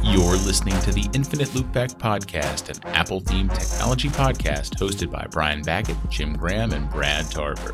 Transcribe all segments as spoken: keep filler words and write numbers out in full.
You're listening to the Infinite Loopback Podcast, an Apple-themed technology podcast hosted by Brian Baggett, Jim Graham, and Brad Tarver.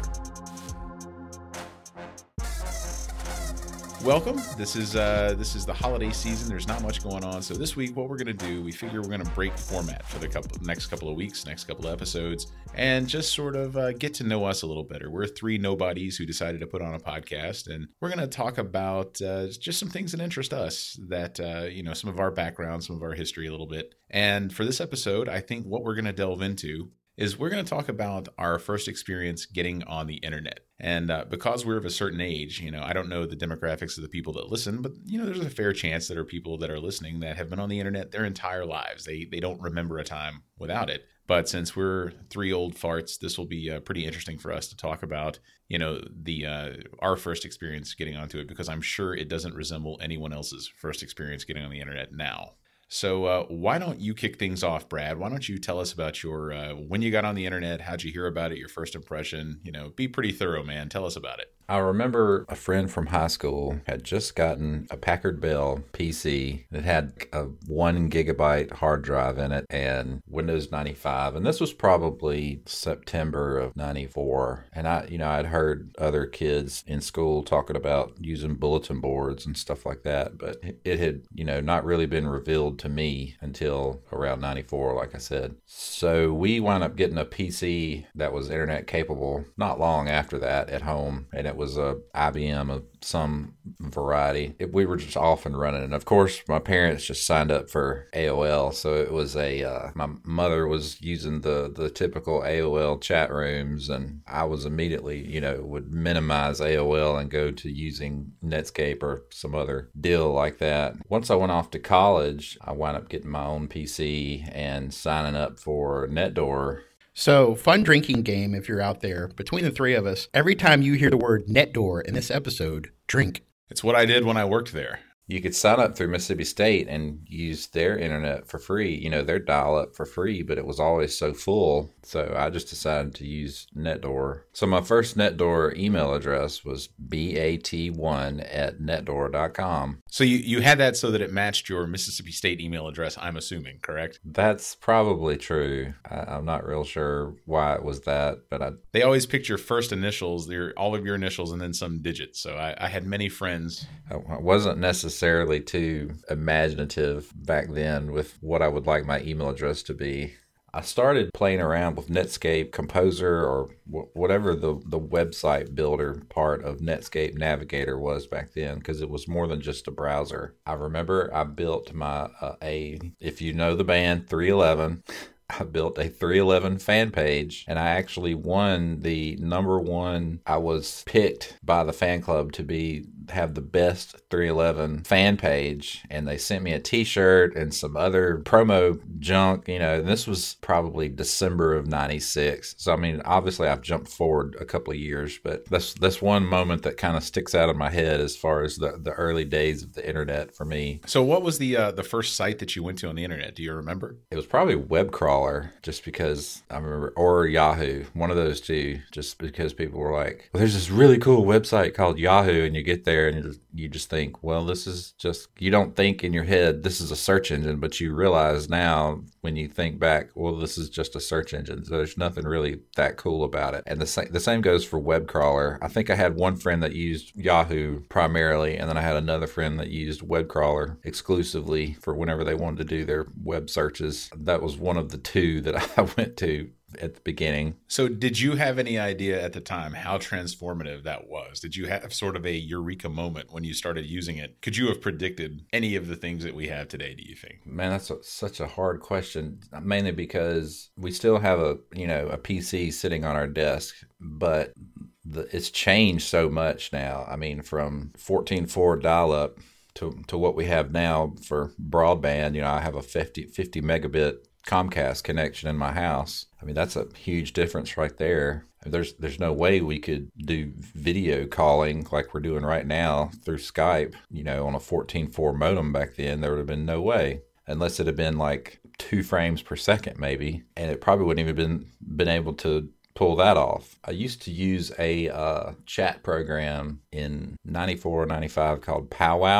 Welcome. This is uh, this is the holiday season. There's not much going on. So this week, what we're going to do, we figure we're going to break format for the couple, next couple of weeks, next couple of episodes, and just sort of uh, get to know us a little better. We're three nobodies who decided to put on a podcast, and we're going to talk about uh, just some things that interest us, that, uh, you know, some of our background, some of our history a little bit. And for this episode, I think what we're going to delve into is we're going to talk about our first experience getting on the internet. And uh, because we're of a certain age, you know, I don't know the demographics of the people that listen, but, you know, there's a fair chance there are people that are listening that have been on the internet their entire lives. They they don't remember a time without it. But since we're three old farts, this will be uh, pretty interesting for us to talk about, you know, the uh, our first experience getting onto it, because I'm sure it doesn't resemble anyone else's first experience getting on the internet now. So uh, why don't you kick things off, Brad? Why don't you tell us about your uh, when you got on the internet, how'd you hear about it, your first impression? You know, be pretty thorough, man. Tell us about it. I remember a friend from high school had just gotten a Packard Bell P C that had a one gigabyte hard drive in it and Windows ninety-five. And this was probably September of ninety-four. And I, you know, I'd heard other kids in school talking about using bulletin boards and stuff like that, but it had, you know, not really been revealed to me until around ninety-four, like I said. So we wound up getting a P C that was internet capable not long after that at home, and it was a I B M of some variety. It, we were just off and running. And of course, my parents just signed up for A O L. So it was a, uh, my mother was using the, the typical A O L chat rooms. And I was immediately, you know, would minimize A O L and go to using Netscape or some other deal like that. Once I went off to college, I wound up getting my own P C and signing up for NetDoor. So, fun drinking game if you're out there. Between the three of us, every time you hear the word NetDoor in this episode, drink. It's what I did when I worked there. You could sign up through Mississippi State and use their internet for free, you know, their dial-up for free, but it was always so full. So I just decided to use NetDoor. So my first NetDoor email address was B A T one at netdoor dot com. So you, you had that so that it matched your Mississippi State email address, I'm assuming, correct? That's probably true. I, I'm not real sure why it was that, but I... They always picked your first initials, your, all of your initials, and then some digits. So I, I had many friends. I wasn't necessarily necessarily too imaginative back then with what I would like my email address to be. I started playing around with Netscape Composer, or w- whatever the, the website builder part of Netscape Navigator was back then, because it was more than just a browser. I remember I built my, uh, a, if you know the band three eleven, I built a three eleven fan page, and I actually won the number one. I was picked by the fan club to be have the best three eleven fan page, and they sent me a t-shirt and some other promo junk, you know, and this was probably December of ninety-six. So, I mean, obviously I've jumped forward a couple of years, but that's that's one moment that kind of sticks out of my head as far as the, the early days of the internet for me. So what was the uh, the first site that you went to on the internet? Do you remember? It was probably WebCrawler, just because I remember, or Yahoo, one of those two, just because people were like, well, there's this really cool website called Yahoo, and you get there and you just, you just think, well, this is just, you don't think in your head, this is a search engine, but you realize now when you think back, well, this is just a search engine. So there's nothing really that cool about it. And the same, the same goes for WebCrawler. I think I had one friend that used Yahoo primarily, and then I had another friend that used WebCrawler exclusively for whenever they wanted to do their web searches. That was one of the two that I went to at the beginning. So did you have any idea at the time how transformative that was? Did you have sort of a eureka moment when you started using it? Could you have predicted any of the things that we have today, do you think? Man, that's a, such a hard question, mainly because we still have a, you know, a P C sitting on our desk, but the, it's changed so much now. I mean, from fourteen point four dial-up to, to what we have now for broadband. You know, I have a fifty, fifty megabit Comcast connection in my house. I mean, that's a huge difference right there. There's there's no way we could do video calling like we're doing right now through Skype, you know, on a fourteen point four modem back then. There would have been no way, unless it had been like two frames per second maybe, and it probably wouldn't even been been able to pull that off. I used to use a uh, chat program in ninety-four, ninety-five called Powwow.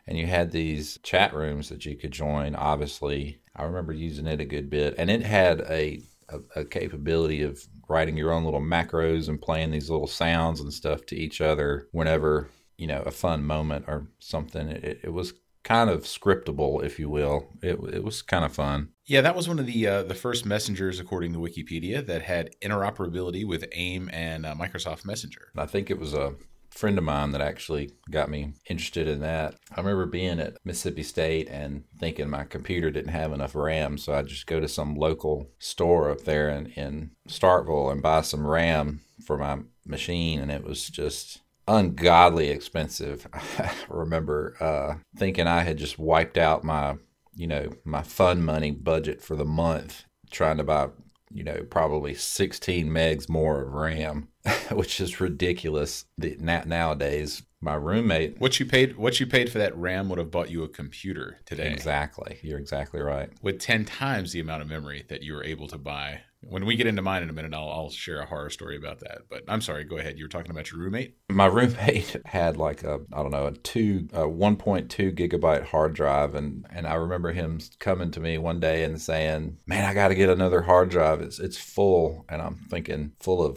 And you had these chat rooms that you could join, obviously. I remember using it a good bit. And it had a, a, a capability of writing your own little macros and playing these little sounds and stuff to each other whenever, you know, a fun moment or something. It, it was kind of scriptable, if you will. It, it was kind of fun. Yeah, that was one of the uh, the first messengers, according to Wikipedia, that had interoperability with AIM and uh, Microsoft Messenger. I think it was a friend of mine that actually got me interested in that. I remember being at Mississippi State and thinking my computer didn't have enough RAM, so I'd just go to some local store up there in, in Starkville and buy some RAM for my machine, and it was just ungodly expensive. I remember uh, thinking I had just wiped out my, you know, my fun money budget for the month trying to buy, you know, probably sixteen megs more of RAM, which is ridiculous. The, nowadays, my roommate, what you paid, what you paid for that RAM would have bought you a computer today. Exactly, you're exactly right. With ten times the amount of memory that you were able to buy. When we get into mine in a minute, I'll, I'll share a horror story about that. But I'm sorry, go ahead. You were talking about your roommate? My roommate had like a, I don't know, a two, a one point two gigabyte hard drive. And, and I remember him coming to me one day and saying, man, I got to get another hard drive. It's it's full. And I'm thinking, full of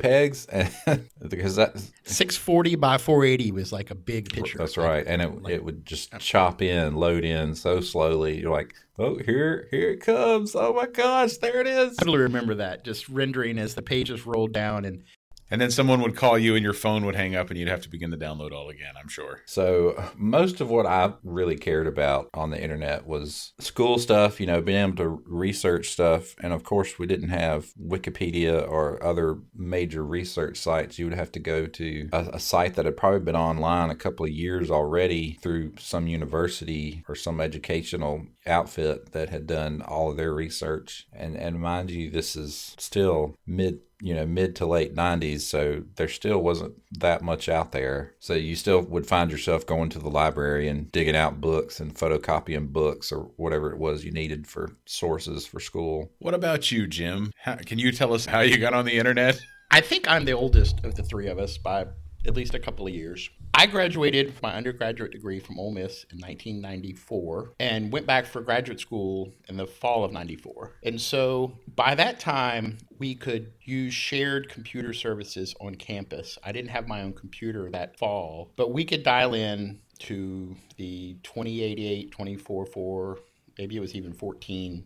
JPEGs? Because that six forty by four eighty was like a big picture. That's right. And it, like, it would just chop in, load in so slowly. You're like, oh, here, here it comes. Oh my gosh, there it is. I totally remember that, just rendering as the pages rolled down. And And then someone would call you and your phone would hang up and you'd have to begin the download all again, I'm sure. So most of what I really cared about on the internet was school stuff, you know, being able to research stuff. And of course, we didn't have Wikipedia or other major research sites. You would have to go to a, a site that had probably been online a couple of years already through some university or some educational outfit that had done all of their research. And, and mind you, this is still mid you know, mid to late nineties. So there still wasn't that much out there. So you still would find yourself going to the library and digging out books and photocopying books or whatever it was you needed for sources for school. What about you, Jim? How, can you tell us how you got on the internet? I think I'm the oldest of the three of us by at least a couple of years. I graduated my undergraduate degree from Ole Miss in nineteen ninety-four and went back for graduate school in the fall of ninety-four. And so by that time, we could use shared computer services on campus. I didn't have my own computer that fall, but we could dial in to the twenty eighty-eight, twenty forty-four, maybe it was even fourteen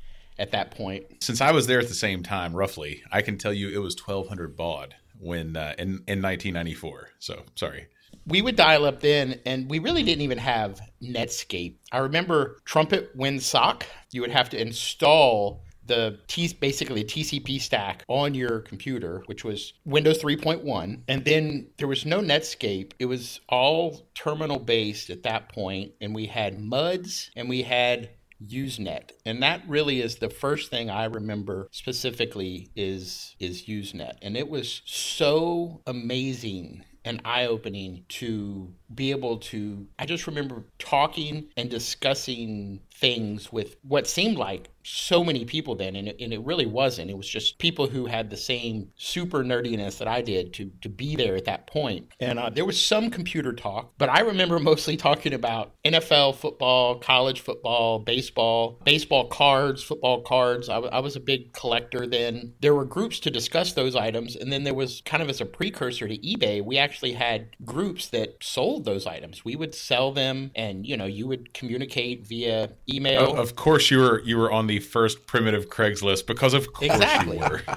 at that point. Since I was there at the same time, roughly, I can tell you it was twelve hundred baud when uh, in, in nineteen ninety-four. So, sorry. We would dial up then, and we really didn't even have Netscape. I remember Trumpet WinSock. You would have to install the T, basically a T C P stack on your computer, which was Windows three point one. And then there was no Netscape. It was all terminal based at that point, and we had M U Ds and we had Usenet. And that really is the first thing I remember specifically is is Usenet. And it was so amazing and eye-opening to be able to, I just remember talking and discussing things with what seemed like so many people then, and it, and it really wasn't. It was just people who had the same super nerdiness that I did to, to be there at that point. And uh, there was some computer talk, but I remember mostly talking about N F L football, college football, baseball, baseball cards, football cards. I, w- I was a big collector then. There were groups to discuss those items, and then there was kind of as a precursor to eBay, we actually had groups that sold those items. We would sell them, and you know, you would communicate via email. Oh, of course, you were you were on the first primitive Craigslist because of course exactly. you were.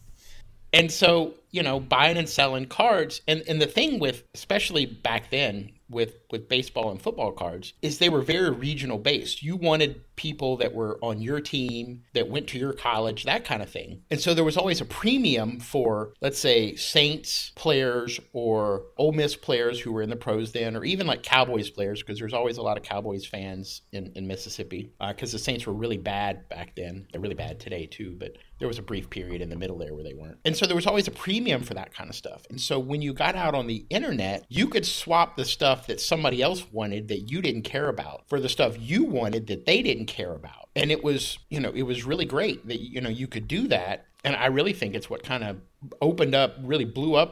And so, you know, buying and selling cards, and and the thing with, especially back then with with baseball and football cards, is they were very regional based. You wanted people that were on your team, that went to your college, that kind of thing. And so there was always a premium for, let's say, Saints players or Ole Miss players who were in the pros then, or even like Cowboys players, because there's always a lot of Cowboys fans in, in Mississippi, because uh, the Saints were really bad back then. They're really bad today too, but there was a brief period in the middle there where they weren't. And so there was always a premium for that kind of stuff. And so when you got out on the internet, you could swap the stuff that somebody else wanted that you didn't care about for the stuff you wanted that they didn't care about. And it was, you know, it was really great that, you know, you could do that. And I really think it's what kind of opened up, really blew up the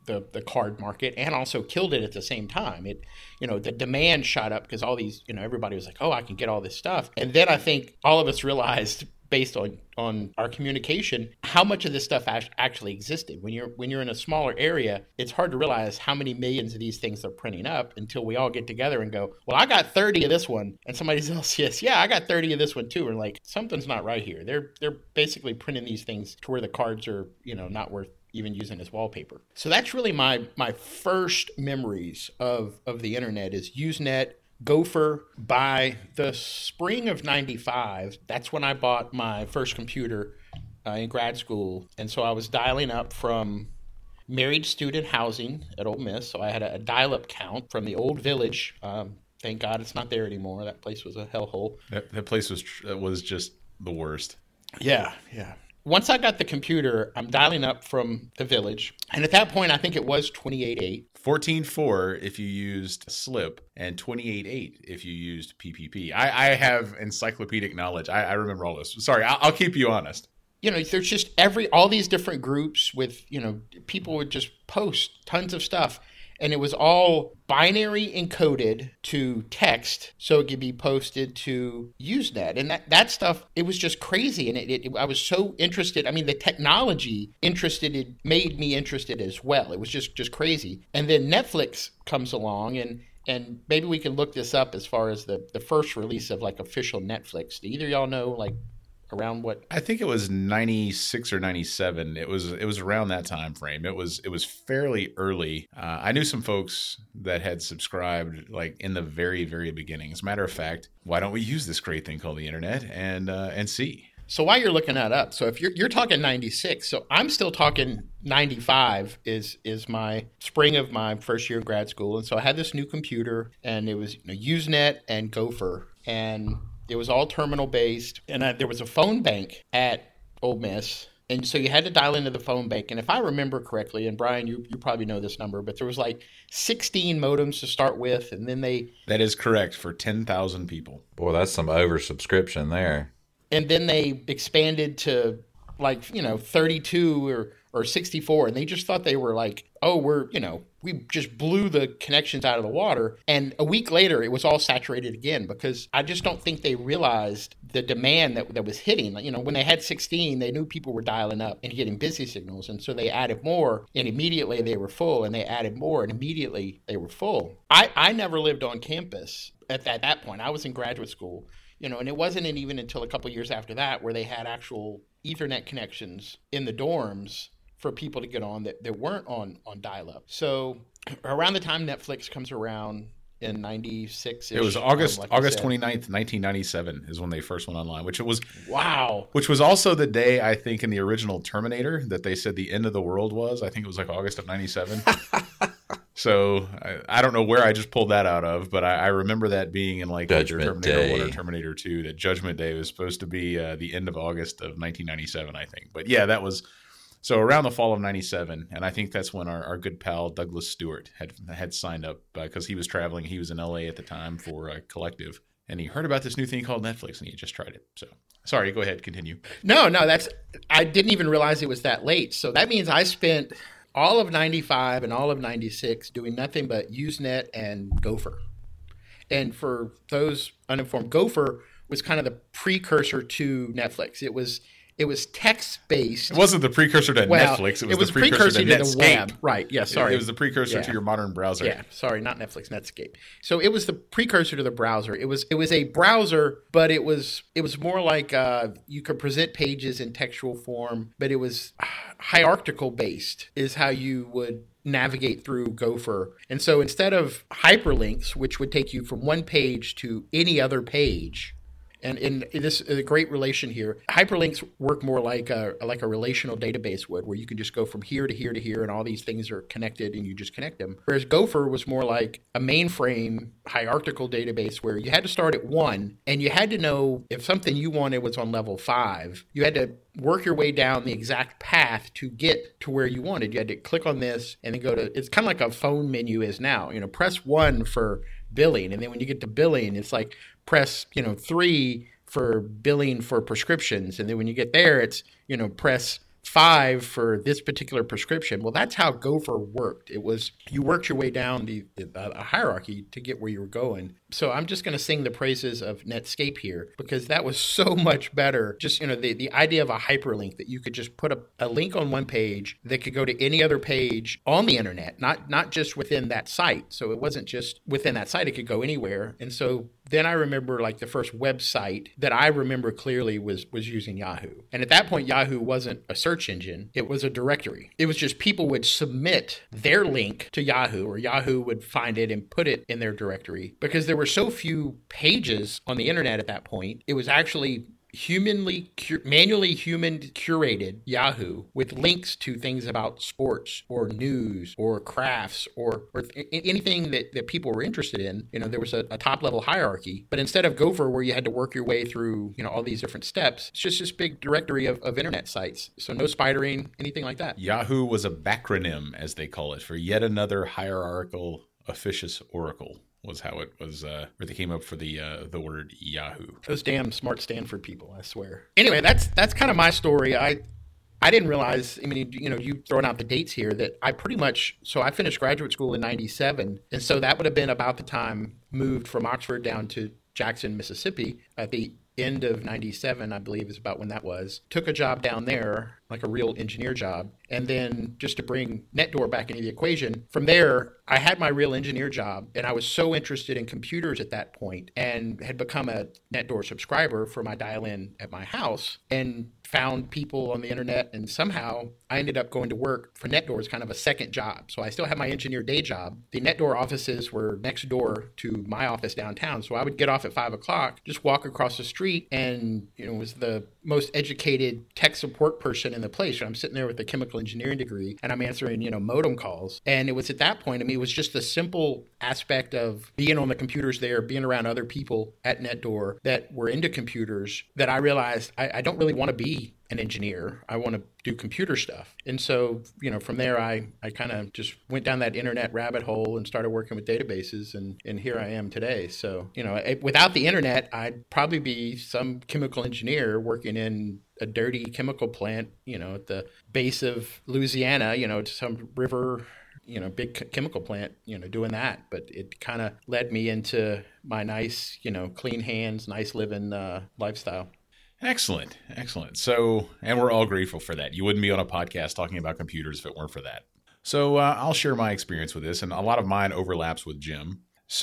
the, the card market and also killed it at the same time. It, you know, the demand shot up because all these, you know, everybody was like, oh, I can get all this stuff. And then I think all of us realized, based on, on our communication, how much of this stuff actually existed. When you're when you're in a smaller area, it's hard to realize how many millions of these things they're printing up until we all get together and go, well, I got thirty of this one, and somebody else says, yeah, I got thirty of this one too. And like, something's not right here. They're they're basically printing these things to where the cards are, you know, not worth even using as wallpaper. So that's really my my first memories of of the internet is Usenet, Gopher. By the spring of ninety-five, that's when I bought my first computer uh, in grad school. And so I was dialing up from married student housing at Ole Miss. So I had a, a dial-up count from the old village. Um, thank God it's not there anymore. That place was a hellhole. That, that place was was just the worst. Yeah, yeah. Once I got the computer, I'm dialing up from the village. And at that point, I think it was twenty-eight eight. fourteen four if you used SLIP, and twenty-eight eight if you used P P P. I, I have encyclopedic knowledge. I, I remember all this. Sorry, I'll, I'll keep you honest. You know, there's just every all these different groups with, you know, people would just post tons of stuff. And it was all binary encoded to text, so it could be posted to Usenet. And that, that stuff, it was just crazy. And it, it, I was so interested. I mean, the technology interested it made me interested as well. It was just, just crazy. And then Netflix comes along, and and maybe we can look this up as far as the, the first release of like official Netflix. Do either of y'all know like around what? I think it was ninety-six or ninety-seven. It was it was around that time frame. It was it was fairly early. Uh, I knew some folks that had subscribed like in the very very beginning. As a matter of fact, why don't we use this great thing called the internet and uh, and see? So while you're looking that up, so if you're you're talking ninety-six, so I'm still talking ninety-five is is my spring of my first year of grad school, and so I had this new computer, and it was, you know, Usenet and Gopher, and it was all terminal based, and I, there was a phone bank at Ole Miss, and so you had to dial into the phone bank. And if I remember correctly, and Brian, you, you probably know this number, but there was like sixteen modems to start with, and then they... That is correct, for ten thousand people. Boy, that's some oversubscription there. And then they expanded to like, you know, thirty-two or, or sixty-four, and they just thought they were like, oh, we're, you know, we just blew the connections out of the water. And a week later, it was all saturated again, because I just don't think they realized the demand that, that was hitting. You know, when they had sixteen, they knew people were dialing up and getting busy signals. And so they added more, and immediately they were full, and they added more, and immediately they were full. I, I never lived on campus at that, at that point. I was in graduate school, you know, and it wasn't even until a couple of years after that where they had actual Ethernet connections in the dorms for people to get on that, that weren't on, on dial-up. So around the time Netflix comes around in ninety-six, it was August um, like August twenty-ninth, nineteen ninety-seven is when they first went online, which it was wow. Which was also the day, I think, in the original Terminator that they said the end of the world was. I think it was like August of ninety-seven. So I, I don't know where I just pulled that out of, but I, I remember that being in like Judgment Terminator Day. one or Terminator two, that Judgment Day was supposed to be uh, the end of August of nineteen ninety-seven, I think. But yeah, that was so around the fall of ninety-seven, and I think that's when our, our good pal Douglas Stewart had had signed up because uh, he was traveling. He was in L A at the time for a collective, and he heard about this new thing called Netflix, and he just tried it. So sorry, go ahead, continue. No, no, that's I didn't even realize it was that late. So that means I spent all of ninety-five and all of ninety-six doing nothing but Usenet and Gopher. And for those uninformed, Gopher was kind of the precursor to Netflix. It was it was text-based. It wasn't the precursor to well, Netflix. It was, it was the precursor, precursor to, to Netscape. the web. Right, yeah, sorry. It, it was the precursor yeah. to your modern browser. Yeah, sorry, not Netflix, Netscape. So it was the precursor to the browser. It was it was a browser, but it was it was more like uh, you could present pages in textual form, but it was hierarchical based is how you would navigate through Gopher. And so instead of hyperlinks, which would take you from one page to any other page, and in this a great relation here, hyperlinks work more like a like a relational database would, where you can just go from here to here to here, and all these things are connected, and you just connect them. Whereas Gopher was more like a mainframe hierarchical database, where you had to start at one, and you had to know if something you wanted was on level five, you had to work your way down the exact path to get to where you wanted. You had to click on this and then go to, it's kind of like a phone menu is now, you know, press one for billing. And then when you get to billing, it's like press, you know, three for billing for prescriptions. And then when you get there, it's, you know, press five for this particular prescription. Well, that's how Gopher worked. It was you worked your way down the, the a hierarchy to get where you were going. So I'm just going to sing the praises of Netscape here because that was so much better. Just, you know, the, the idea of a hyperlink that you could just put a, a link on one page that could go to any other page on the internet, not not just within that site. So it wasn't just within that site, it could go anywhere. And so then I remember like the first website that I remember clearly was was using Yahoo. And at that point, Yahoo wasn't a search engine. It was a directory. It was just people would submit their link to Yahoo, or Yahoo would find it and put it in their directory. Because there were so few pages on the internet at that point, it was actually humanly, manually human curated Yahoo with links to things about sports or news or crafts or, or anything that, that people were interested in. You know, there was a, a top level hierarchy, but instead of Gopher where you had to work your way through, you know, all these different steps, it's just this big directory of, of internet sites. So no spidering, anything like that. Yahoo was a backronym, as they call it, for yet another hierarchical officious oracle. Was how it was, uh, where they came up for the uh, the word Yahoo. Those damn smart Stanford people, I swear. Anyway, that's that's kind of my story. I I didn't realize, I mean, you know, you throwing out the dates here, that I pretty much, so I finished graduate school in ninety-seven, and so that would have been about the time moved from Oxford down to Jackson, Mississippi at the end of ninety-seven, I believe is about when that was. Took a job down there, like a real engineer job. And then just to bring NetDoor back into the equation, from there, I had my real engineer job, and I was so interested in computers at that point and had become a NetDoor subscriber for my dial-in at my house and found people on the internet, and somehow I ended up going to work for NetDoor as kind of a second job. So I still had my engineer day job. The NetDoor offices were next door to my office downtown. So I would get off at five o'clock, just walk across the street, and, you know, was the most educated tech support person in the place. I'm sitting there with a chemical engineering degree, and I'm answering, you know, modem calls. And it was at that point, I mean, it was just the simple aspect of being on the computers there, being around other people at NetDoor that were into computers, that I realized I, I don't really want to be an engineer. I want to do computer stuff. And so, you know, from there, I, I kind of just went down that internet rabbit hole and started working with databases, and, and here I am today. So, you know, it, without the internet, I'd probably be some chemical engineer working in a dirty chemical plant, you know, at the base of Louisiana, you know, to some river, you know, big chemical plant, you know, doing that. But it kind of led me into my nice, you know, clean hands, nice living uh, lifestyle. Excellent. Excellent. So, and we're all grateful for that. You wouldn't be on a podcast talking about computers if it weren't for that. So uh, I'll share my experience with this, and a lot of mine overlaps with Jim.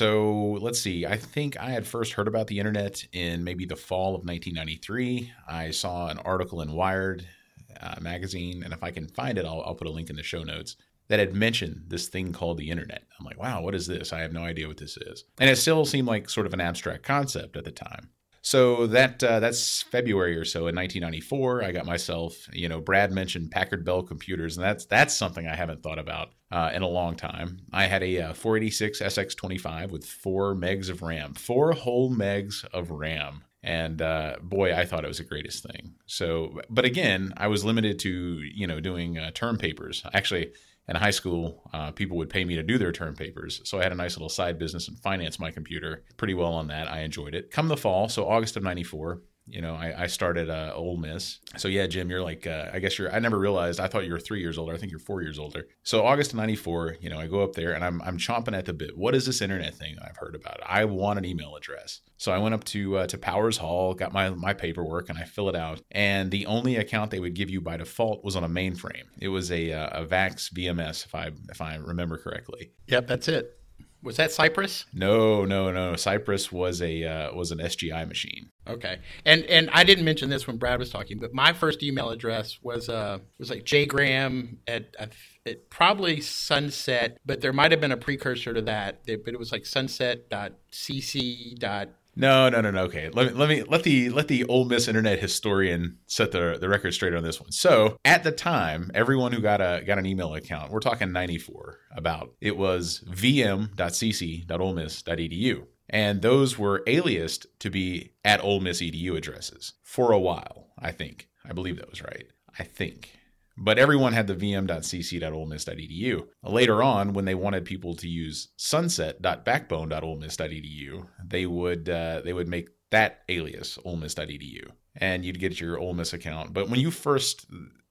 So let's see. I think I had first heard about the internet in maybe the fall of nineteen ninety-three. I saw an article in Wired uh, magazine, and if I can find it, I'll, I'll put a link in the show notes, that had mentioned this thing called the internet. I'm like, wow, what is this? I have no idea what this is. And it still seemed like sort of an abstract concept at the time. So that uh, that's February or so in nineteen ninety-four. I got myself, you know, Brad mentioned Packard Bell computers, and that's that's something I haven't thought about uh, in a long time. I had a uh, four eighty-six S X twenty-five with four megs of RAM, four whole megs of RAM. And uh, boy, I thought it was the greatest thing. So, but again, I was limited to, you know, doing uh, term papers. Actually, in high school, uh, people would pay me to do their term papers. So I had a nice little side business and financed my computer pretty well on that. I enjoyed it. Come the fall, so August of ninety-four, you know, I, I started uh, Ole Miss. So yeah, Jim, you're like, uh, I guess you're, I never realized, I thought you were three years older. I think you're four years older. So August of ninety-four, you know, I go up there and I'm I'm chomping at the bit. What is this internet thing I've heard about? I want an email address. So I went up to uh, to Powers Hall, got my, my paperwork, and I fill it out. And the only account they would give you by default was on a mainframe. It was a uh, a VAX V M S, if I if I remember correctly. Yep, that's it. Was that Cypress? No, no, no. Cypress was a uh, was an S G I machine. Okay, and and I didn't mention this when Brad was talking, but my first email address was uh was like jgraham at, at, at probably Sunset, but there might have been a precursor to that. But it was like sunset dot c c. No, no, no, no. Okay, let me let me let the let the Ole Miss internet historian set the the record straight on this one. So at the time, everyone who got a got an email account, we're talking ninety-four, about it was v m dot c c dot ole miss dot e d u, and those were aliased to be at Ole Miss E D U addresses for a while. I think I believe that was right. I think. But everyone had the v m dot c c dot ole miss dot e d u. Later on, when they wanted people to use sunset dot backbone dot ole miss dot e d u, they would uh, they would make that alias ole miss dot e d u, and you'd get your Ole Miss account. But when you first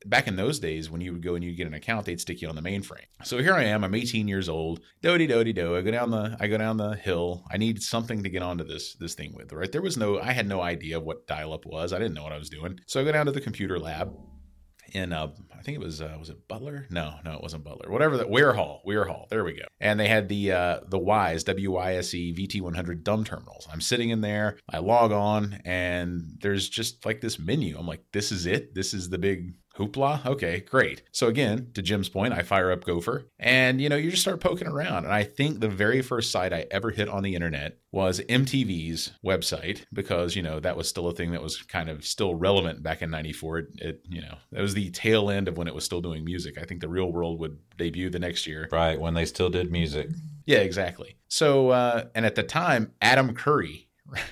back in those days, when you would go and you get an account, they'd stick you on the mainframe. So here I am, I'm eighteen years old, do-de do-de do. I go down the I go down the hill. I need something to get onto this this thing with, right? There was no, I had no idea what dial-up was. I didn't know what I was doing. So I go down to the computer lab in uh, I think it was uh, was it Butler? No, no, it wasn't Butler. Whatever that Weir Hall, Weir Hall. There we go. And they had the uh, the Wise W Y S E V T one hundred dumb terminals. I'm sitting in there. I log on, and there's just like this menu. I'm like, this is it. This is the big hoopla. Okay, great. So again, to Jim's point, I fire up Gopher, and you know, you just start poking around. And I think the very first site I ever hit on the internet was M T V's website, because you know that was still a thing that was kind of still relevant back in ninety-four. It, it you know, that was the tail end of when it was still doing music. I think The Real World would debut the next year. Right, when they still did music. Yeah, exactly. So, uh, and at the time, Adam Curry.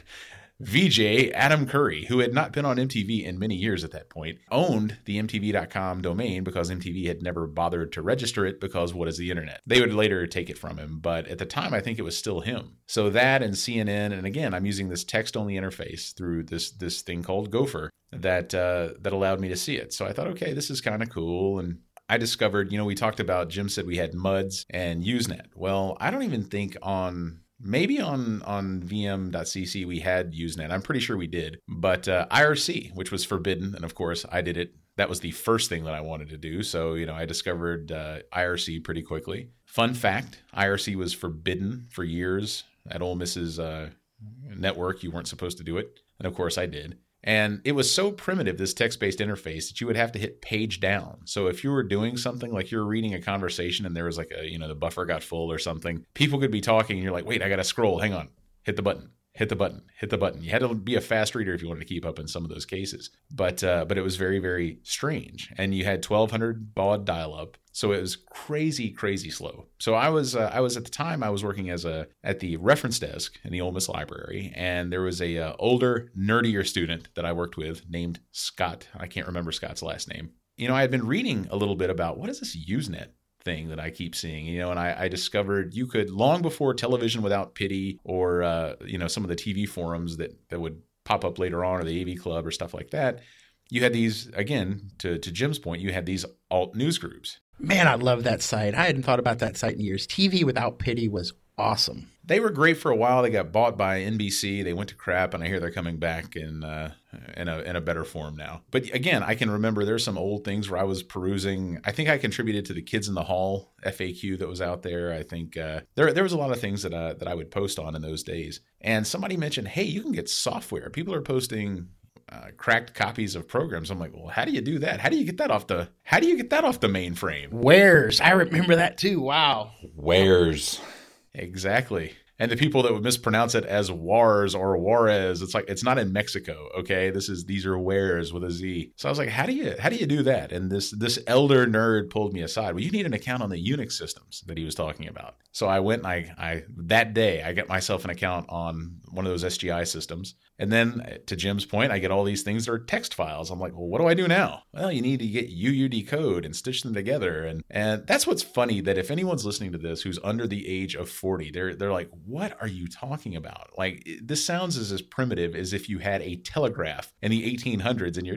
V J Adam Curry, who had not been on M T V in many years at that point, owned the M T V dot com domain because M T V had never bothered to register it, because what is the internet? They would later take it from him, but at the time, I think it was still him. So that and C N N, and again, I'm using this text-only interface through this this thing called Gopher that uh, that allowed me to see it. So I thought, okay, this is kind of cool, and I discovered, you know, we talked about, Jim said we had M U Ds and Usenet. Well, I don't even think on... Maybe on, on V M dot C C we had Usenet. I'm pretty sure we did. But uh, I R C, which was forbidden, and of course I did it. That was the first thing that I wanted to do. So, you know, I discovered uh, I R C pretty quickly. Fun fact, I R C was forbidden for years at Ole Miss's uh, network. You weren't supposed to do it. And of course I did. And it was so primitive, this text-based interface, that you would have to hit page down. So if you were doing something like you were reading a conversation and there was like a, you know, the buffer got full or something, people could be talking and you're like, wait, I got to scroll. Hang on. Hit the button. Hit the button. Hit the button. You had to be a fast reader if you wanted to keep up in some of those cases. But uh, but it was very, very strange. And you had twelve hundred baud dial-up. So it was crazy, crazy slow. So I was uh, I was at the time I was working as a at the reference desk in the Ole Miss Library, and there was a uh, older, nerdier student that I worked with named Scott. I can't remember Scott's last name. You know, I had been reading a little bit about what is this Usenet thing that I keep seeing, you know, and I, I discovered you could, long before Television Without Pity or uh, you know, some of the T V forums that that would pop up later on, or the A V Club or stuff like that. You had these, again, to to Jim's point, you had these alt news groups. Man, I love that site. I hadn't thought about that site in years. T V Without Pity was awesome. They were great for a while. They got bought by N B C. They went to crap, and I hear they're coming back in uh, in a in a better form now. But again, I can remember there's some old things where I was perusing. I think I contributed to the Kids in the Hall F A Q that was out there. I think uh, there there was a lot of things that uh, that I would post on in those days. And somebody mentioned, hey, you can get software. People are posting Uh, cracked copies of programs. I'm like, well, how do you do that? How do you get that off the? How do you get that off the mainframe? Wares. I remember that too. Wow. Wares. Exactly. And the people that would mispronounce it as Wars or Juarez, it's like, it's not in Mexico. Okay. This is, these are Wares with a Z. So I was like, how do you, how do you do that? And this, this elder nerd pulled me aside. Well, you need an account on the Unix systems that he was talking about. So I went and I, I, that day I got myself an account on one of those S G I systems. And then to Jim's point, I get all these things that are text files. I'm like, well, what do I do now? Well, you need to get U U D code and stitch them together. And and that's what's funny, that if anyone's listening to this who's under the age of forty, they're they're like, what are you talking about? Like, this sounds as, as primitive as if you had a telegraph in the eighteen hundreds and you're,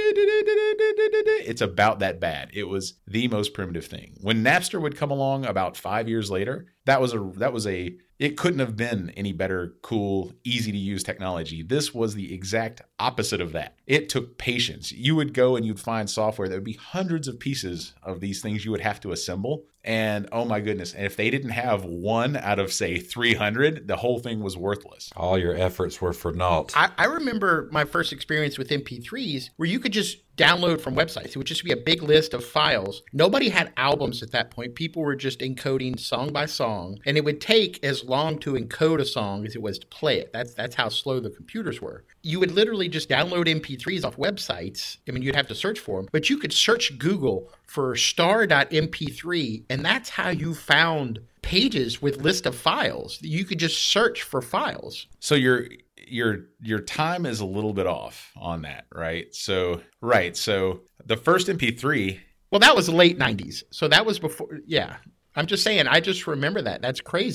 it's about that bad. It was the most primitive thing. When Napster would come along about five years later, that was a that was a it couldn't have been any better, cool, easy to use technology. This was the exact opposite of that. It took patience. You would go and you'd find software. There would be hundreds of pieces of these things you would have to assemble. And oh my goodness. And if they didn't have one out of, say, three hundred, the whole thing was worthless. All your efforts were for naught. I, I remember my first experience with M P threes where you could just download from websites. It would just be a big list of files. Nobody had albums at that point. People were just encoding song by song. And it would take as long to encode a song as it was to play it. That's that's how slow the computers were. You would literally just download M P threes off websites. I mean, you'd have to search for them. But you could search Google for star dot M P three, and that's how you found pages with list of files. You could just search for files. So your your your time is a little bit off on that, right? So right, so the first M P three. Well, that was the late nineties. So that was before. Yeah, I'm just saying. I just remember that. That's crazy.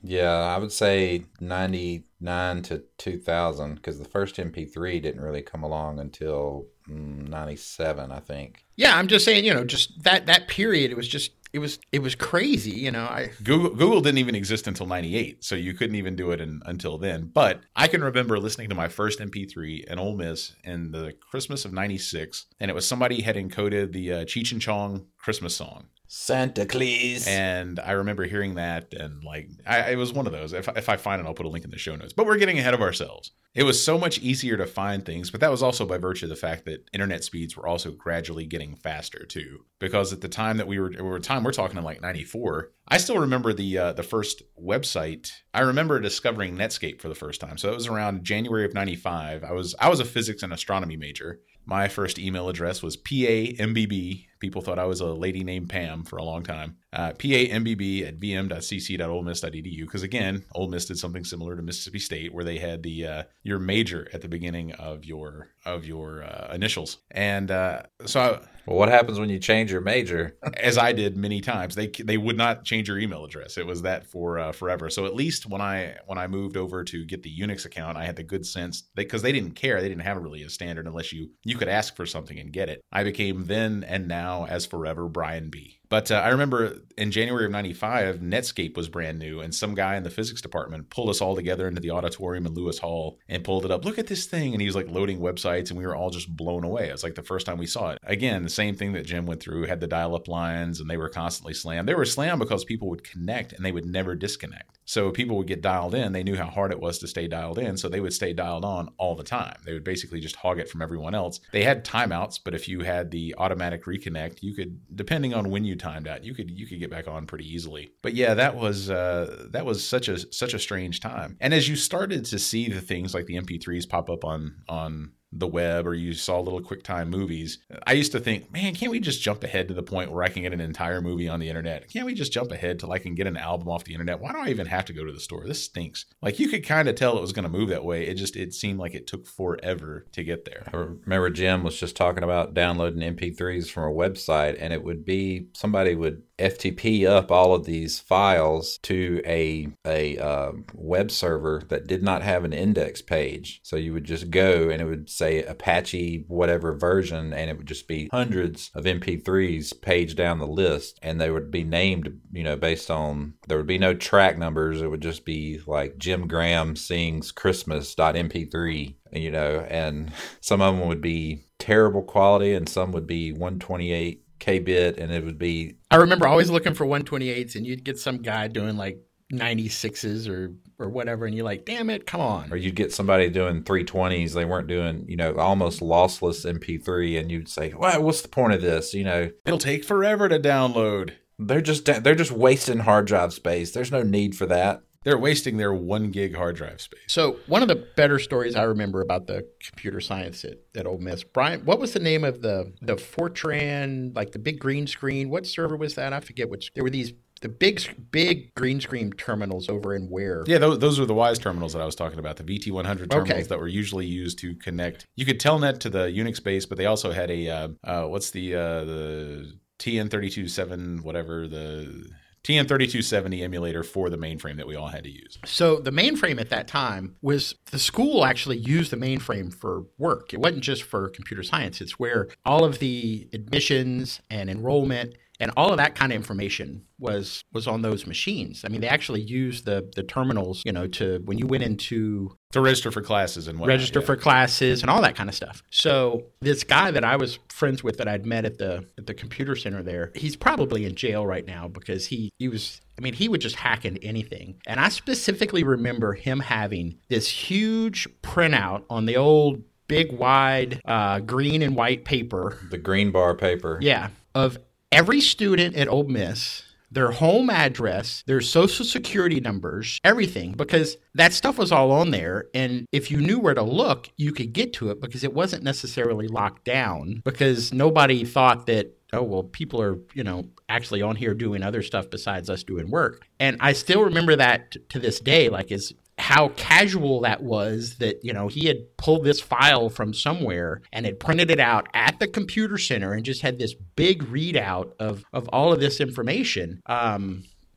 Yeah, I would say ninety-nine to two thousand because the first M P three didn't really come along until mm, ninety-seven, I think. Yeah, I'm just saying, you know, just that that period, it was just it was it was crazy, you know. I Google Google didn't even exist until ninety-eight, so you couldn't even do it in, until then. But I can remember listening to my first M P three in Ole Miss in the Christmas of ninety-six, and it was somebody had encoded the uh, Cheech and Chong Christmas song. Santa Claus. And I remember hearing that, and like, I, it was one of those. If, if I find it, I'll put a link in the show notes. But we're getting ahead of ourselves. It was so much easier to find things, but that was also by virtue of the fact that internet speeds were also gradually getting faster too. Because at the time that we were, or time we're talking in like ninety-four, I still remember the uh, the first website. I remember discovering Netscape for the first time. So it was around January of ninety-five. I was I was a physics and astronomy major. My first email address was P A M B B. People thought I was a lady named Pam for a long time. Uh, P A M B B at v m dot c c dot ole miss dot e d u. Because again, Ole Miss did something similar to Mississippi State, where they had the uh, your major at the beginning of your of your uh, initials. And uh, so, I, well, what happens when you change your major? as I did many times, they they would not change your email address. It was that for uh, forever. So at least when I when I moved over to get the Unix account, I had the good sense because they, they didn't care. They didn't have really a standard unless you you could ask for something and get it. I became then and now as forever Brian B. But uh, I remember in January of ninety-five, Netscape was brand new, and some guy in the physics department pulled us all together into the auditorium in Lewis Hall and pulled it up. Look at this thing. And he was like loading websites, and we were all just blown away. It was like the first time we saw it. Again, the same thing that Jim went through, had the dial-up lines, and they were constantly slammed. They were slammed because people would connect, and they would never disconnect. So people would get dialed in. They knew how hard it was to stay dialed in, so they would stay dialed on all the time. They would basically just hog it from everyone else. They had timeouts, but if you had the automatic reconnect, you could, depending on when you timed out, you could you could get back on pretty easily. But yeah, that was uh, that was such a such a strange time. And as you started to see the things like the M P threes pop up on on the web, or you saw little QuickTime movies, I used to think, man, can't we just jump ahead to the point where I can get an entire movie on the internet? Can't we just jump ahead till I can get an album off the internet? Why do I even have to go to the store? This stinks. Like, you could kind of tell it was going to move that way. It just, it seemed like it took forever to get there. I remember Jim was just talking about downloading M P threes from a website, and it would be, somebody would F T P up all of these files to a a uh, web server that did not have an index page. So you would just go and it would say Apache whatever version, and it would just be hundreds of M P threes paged down the list, and they would be named, you know, based on, there would be no track numbers. It would just be like Jim Graham sings Christmas dot M P three, you know, and some of them would be terrible quality and some would be one twenty-eight K-bit, and it would be... I remember always looking for one twenty-eights, and you'd get some guy doing like ninety-sixes or or whatever, and you're like, damn it, come on. Or you'd get somebody doing three twenties. They weren't doing, you know, almost lossless M P three, and you'd say, well, what's the point of this? You know, it'll take forever to download. They're just they're just wasting hard drive space. There's no need for that. They're wasting their one gig hard drive space. So one of the better stories I remember about the computer science at, at Ole Miss, Brian, what was the name of the the Fortran, like the big green screen? What server was that? I forget which. There were these the big big green screen terminals over in Ware. Yeah, those, those are the WISE terminals that I was talking about, the V T one hundred terminals Okay. that were usually used to connect. You could telnet to the Unix base, but they also had a uh, uh, what's the uh, the T N thirty-two seven whatever the T N thirty-two seventy emulator for the mainframe that we all had to use. So the mainframe at that time was, the school actually used the mainframe for work. It wasn't just for computer science. It's where all of the admissions and enrollment and all of that kind of information was was on those machines. I mean, they actually used the the terminals, you know, to, when you went into To register for classes and whatnot. register yeah. for classes and all that kind of stuff. So this guy that I was friends with that I'd met at the at the computer center there, he's probably in jail right now because he he was, I mean, he would just hack into anything. And I specifically remember him having this huge printout on the old big wide uh, green and white paper. The green bar paper. Yeah, of every student at Ole Miss, their home address, their social security numbers, everything, because that stuff was all on there. And if you knew where to look, you could get to it because it wasn't necessarily locked down, because nobody thought that, oh, well, people are, you know, actually on here doing other stuff besides us doing work. And I still remember that t- to this day, like, is how casual that was, that, you know, he had pulled this file from somewhere and had printed it out at the computer center and just had this big readout of, of all of this information. Um,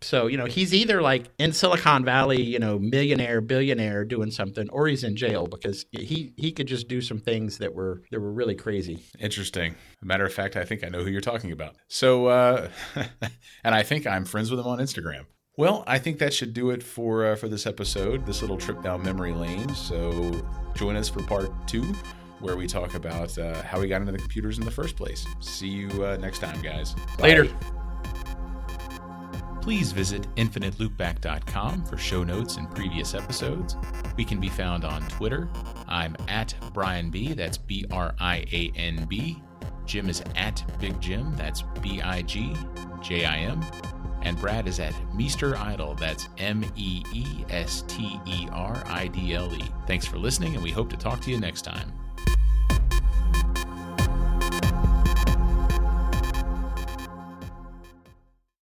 So, you know, he's either like in Silicon Valley, you know, millionaire, billionaire doing something, or he's in jail because he, he could just do some things that were that were really crazy. Interesting. Matter of fact, I think I know who you're talking about. So, uh, and I think I'm friends with him on Instagram. Well, I think that should do it for uh, for this episode, this little trip down memory lane. So join us for part two, where we talk about uh, how we got into the computers in the first place. See you uh, next time, guys. Later. Bye. Please visit infinite loopback dot com for show notes and previous episodes. We can be found on Twitter. I'm at Brian B. That's B R I A N B. Jim is at Big Jim. That's B I G J I M. And Brad is at Meester Idle. That's M E E S T E R I D L E. Thanks for listening, and we hope to talk to you next time.